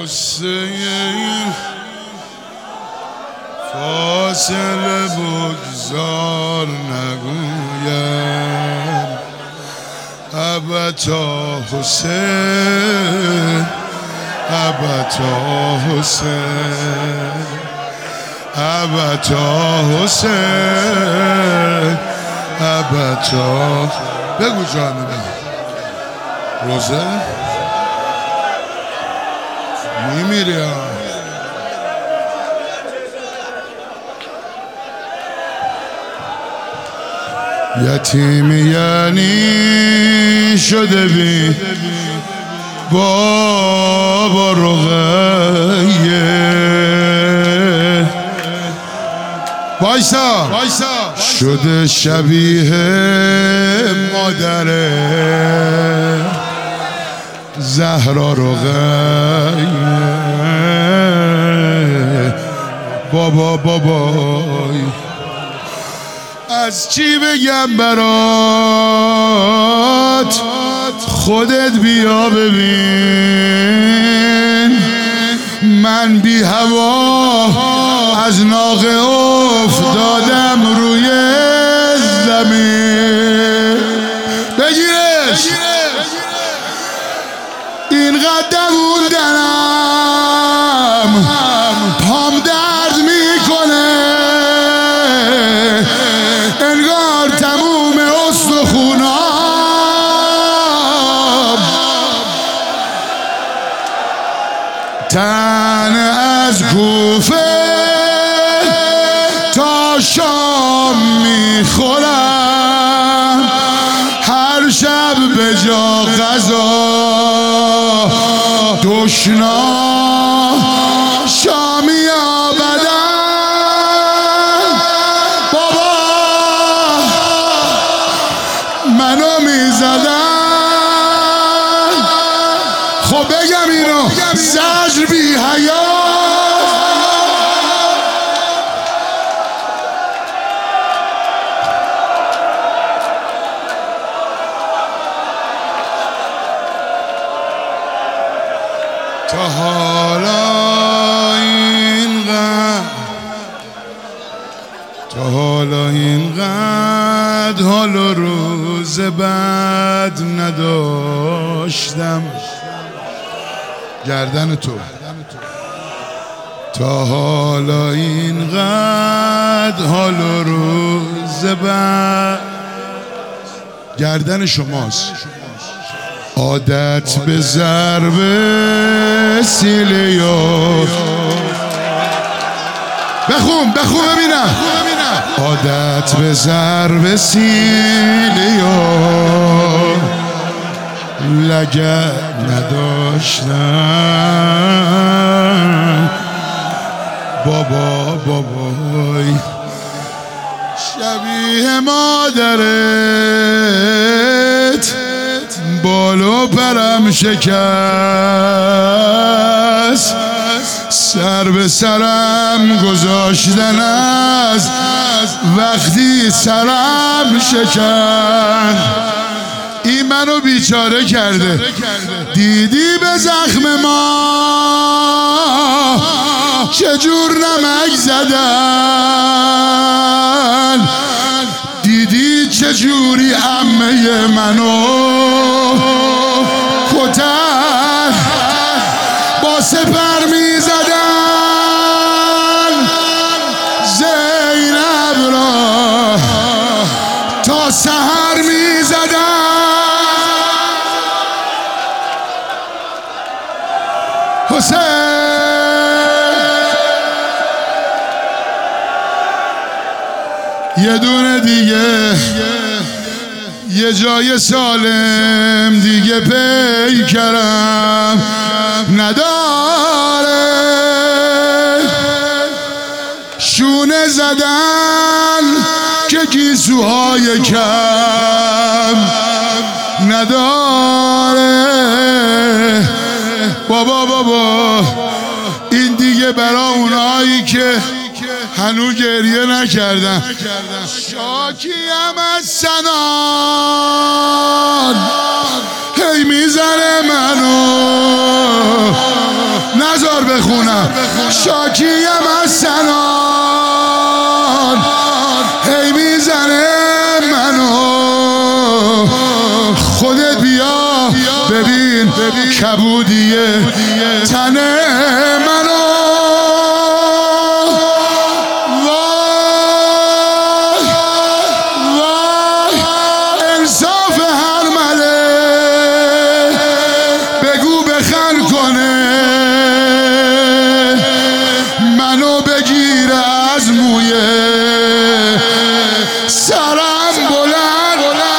حسین فاصله بگذار نگویم ابدا حسین ابدا حسین ابدا حسین ابدا بگو جانم روزه میمیری یتیم یعنی شده بی بابا رقیه وایسا شده شبیه مادره زهرا رقیه بابای از چی بگم برات خودت بیا ببین من بی هوا از ناقه افتادم روی زمین بگیرش اینقدر دووندنم پام درد میکنه انگار تموم استخونام تن از کوفه تا شام میخورم هر شب به جا غذا دشنا شامی آبدن بابا منو میزدن خب بگم اینو زجر بی حیا تا حالا اینقدر حال و روز بد نداشتم گردن تو تا حالا اینقدر حال و روز بد گردن شماست عادت به ضرب سیلیو بخون ببینم عادت به ضرب سیلیو لگد نداشتم بابای شبیه مادرت بالو پرم شکست سر به سرم گذاشتن از وقتی سرم شکست این منو بیچاره کرده دیدی به زخم ما چجور نمک زدن دیدی چجوری عمه منو کتن با سپر میزدن زینب را تا سحر میزدن حسین یه دونه دیگه یه جای سالم دیگه پیکرم نداره شونه زدن که گیسوهای کم نداره بابا این دیگه برا اونایی که هنو گریه نکردن شاکیم از سنان هی میزنه منو نزار بخونم. شاکیم از سنان هی میزنه منو، خودت بیا ببین کبودیه تن منو. منو بگیره از مویه سرم بلند،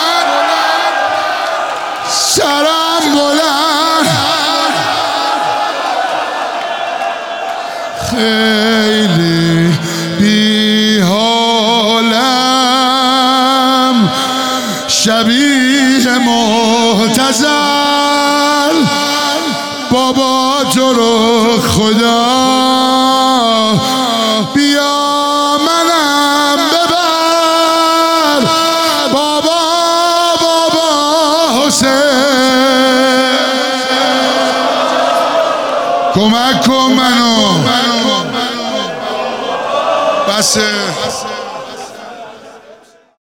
سرم بلند. خیلی بیحالم شبیه معتزل، بابا تو رو خدا بیا منم ببر، بابا حسین کمک کن منو. بسه